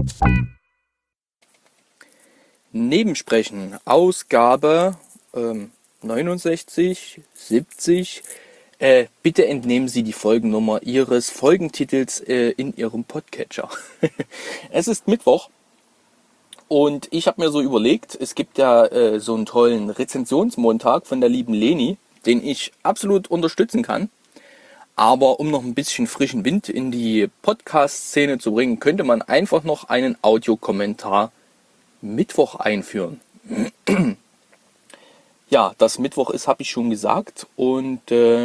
Nebensprechen, Ausgabe 69, 70. Bitte entnehmen Sie die Folgennummer Ihres Folgentitels in Ihrem Podcatcher. Es ist Mittwoch und ich habe mir so überlegt, es gibt ja so einen tollen Rezensionsmontag von der lieben Leni, den ich absolut unterstützen kann. Aber um noch ein bisschen frischen Wind in die Podcast-Szene zu bringen, könnte man einfach noch einen Audiokommentar Mittwoch einführen. Ja, dass Mittwoch ist, habe ich schon gesagt. Und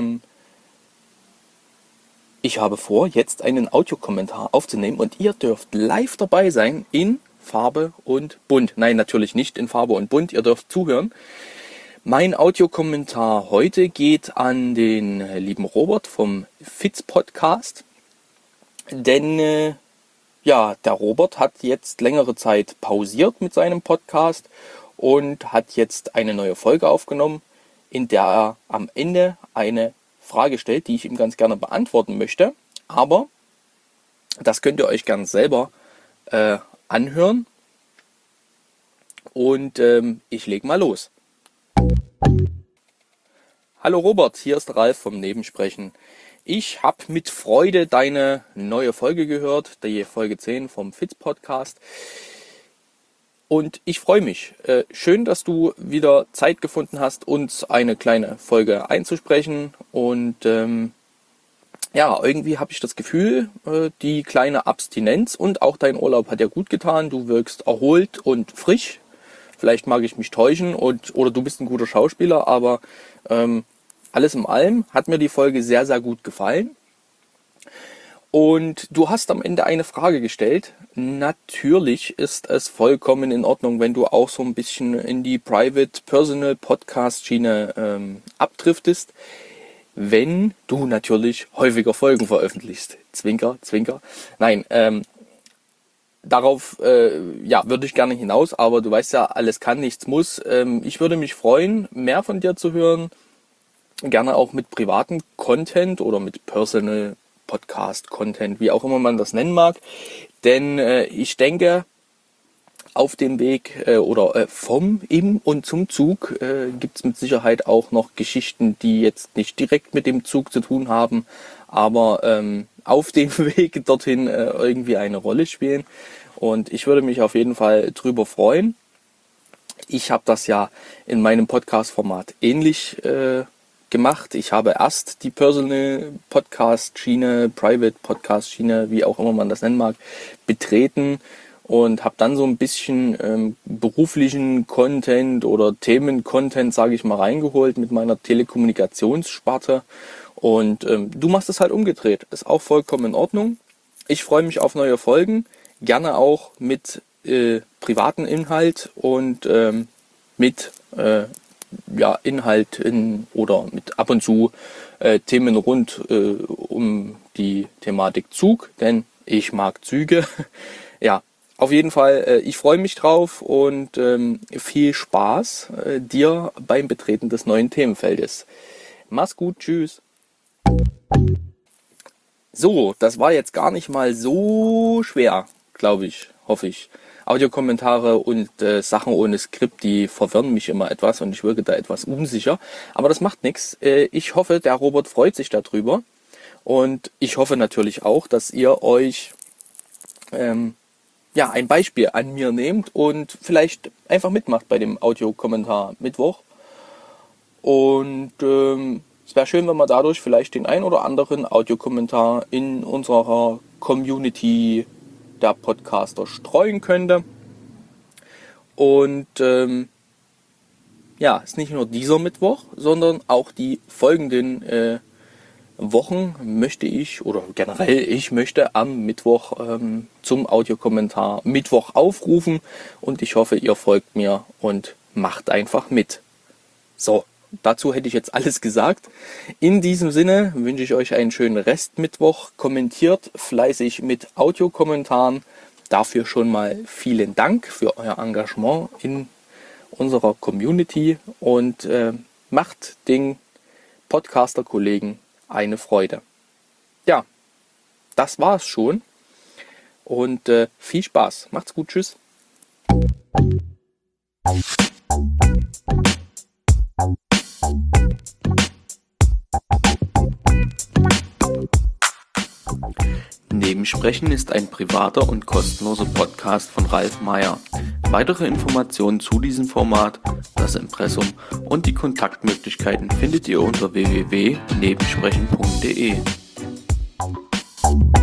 ich habe vor, jetzt einen Audiokommentar aufzunehmen. Und ihr dürft live dabei sein in Farbe und Bunt. Nein, natürlich nicht in Farbe und Bunt. Ihr dürft zuhören. Mein Audiokommentar heute geht an den lieben Robert vom Fitz Podcast. Denn ja, der Robert hat jetzt längere Zeit pausiert mit seinem Podcast und hat jetzt eine neue Folge aufgenommen, in der er am Ende eine Frage stellt, die ich ihm ganz gerne beantworten möchte. Aber das könnt ihr euch gerne selber anhören. Und ich leg mal los. Hallo Robert, hier ist Ralf vom Nebensprechen. Ich habe mit Freude deine neue Folge gehört, die Folge 10 vom Fitz Podcast. Und ich freue mich. Schön, dass du wieder Zeit gefunden hast, uns eine kleine Folge einzusprechen. Und ja, irgendwie habe ich das Gefühl, die kleine Abstinenz und auch dein Urlaub hat dir gut getan. Du wirkst erholt und frisch. Vielleicht mag ich mich täuschen oder du bist ein guter Schauspieler, aber alles in allem hat mir die Folge sehr, sehr gut gefallen. Und du hast am Ende eine Frage gestellt. Natürlich ist es vollkommen in Ordnung, wenn du auch so ein bisschen in die Private Personal Podcast Schiene abdriftest, wenn du natürlich häufiger Folgen veröffentlichst. Zwinker, zwinker. Nein, darauf ja, würde ich gerne hinaus, aber du weißt ja, alles kann, nichts muss. Ich würde mich freuen, mehr von dir zu hören. Gerne auch mit privatem Content oder mit Personal Podcast Content, wie auch immer man das nennen mag. Denn ich denke, auf dem Weg vom, im und zum Zug gibt es mit Sicherheit auch noch Geschichten, die jetzt nicht direkt mit dem Zug zu tun haben, aber auf dem Weg dorthin irgendwie eine Rolle spielen. Und ich würde mich auf jeden Fall drüber freuen. Ich habe das ja in meinem Podcast-Format ähnlich gemacht. Ich habe erst die Personal Podcast Schiene, Private Podcast Schiene, wie auch immer man das nennen mag, betreten und habe dann so ein bisschen beruflichen Content oder Themen-Content, sage ich mal, reingeholt mit meiner Telekommunikationssparte. Und du machst es halt umgedreht. Ist auch vollkommen in Ordnung. Ich freue mich auf neue Folgen, gerne auch mit privaten Inhalt und mit ja, Inhalten oder mit ab und zu Themen rund um die Thematik Zug, denn ich mag Züge. Ja, auf jeden Fall, ich freue mich drauf und viel Spaß dir beim Betreten des neuen Themenfeldes. Mach's gut, tschüss. So, das war jetzt gar nicht mal so schwer, glaube ich, hoffe ich. Audiokommentare und Sachen ohne Skript, die verwirren mich immer etwas und ich wirke da etwas unsicher. Aber das macht nichts. Ich hoffe, der Robert freut sich darüber. Und ich hoffe natürlich auch, dass ihr euch ja, ein Beispiel an mir nehmt und vielleicht einfach mitmacht bei dem Audiokommentar Mittwoch. Und es wäre schön, wenn man dadurch vielleicht den ein oder anderen Audiokommentar in unserer Community der Podcaster streuen könnte. Und ja, ist nicht nur dieser Mittwoch, sondern auch die folgenden Wochen möchte ich, oder generell ich möchte am Mittwoch zum Audiokommentar Mittwoch aufrufen und ich hoffe, ihr folgt mir und macht einfach mit. So, dazu hätte ich jetzt alles gesagt. In diesem Sinne wünsche ich euch einen schönen Restmittwoch. Kommentiert fleißig mit Audiokommentaren. Dafür schon mal vielen Dank für euer Engagement in unserer Community und macht den Podcaster-Kollegen eine Freude. Ja, das war's schon. und viel Spaß. Macht's gut, tschüss. Nebensprechen ist ein privater und kostenloser Podcast von Ralf Meyer. Weitere Informationen zu diesem Format, das Impressum und die Kontaktmöglichkeiten findet ihr unter www.nebensprechen.de.